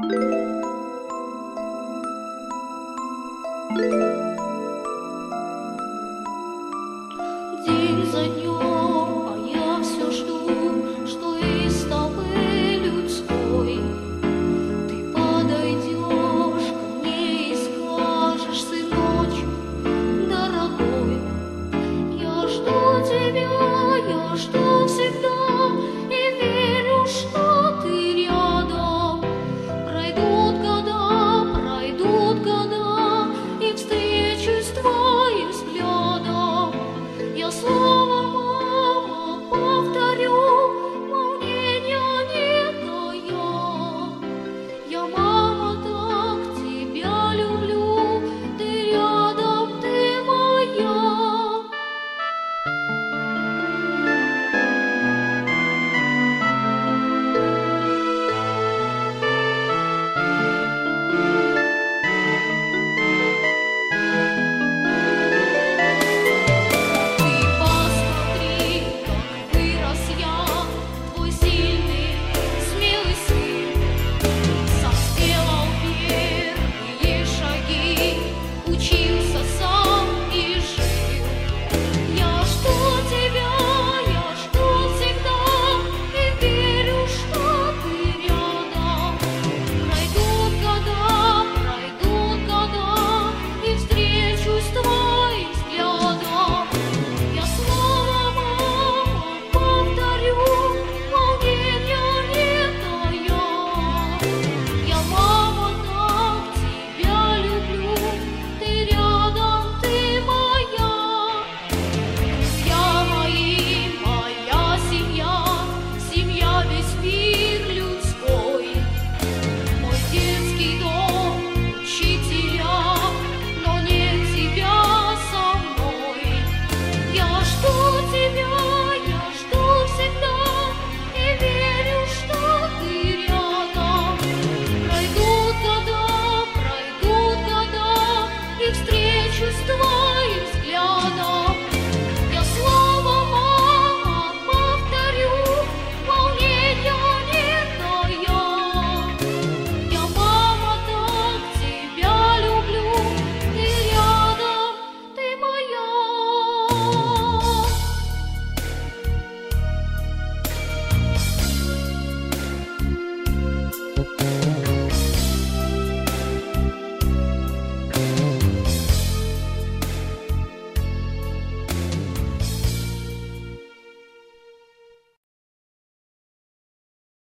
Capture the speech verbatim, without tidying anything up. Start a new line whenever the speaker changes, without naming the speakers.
День за днем, а я все жду, что из толпы людской ты подойдешь ко мне и скажешь: сыночек дорогой, я жду тебя, я жду всегда и верю, что ты рядом. Пройдут года, пройдут года, и встречусь с твоим взглядом. Я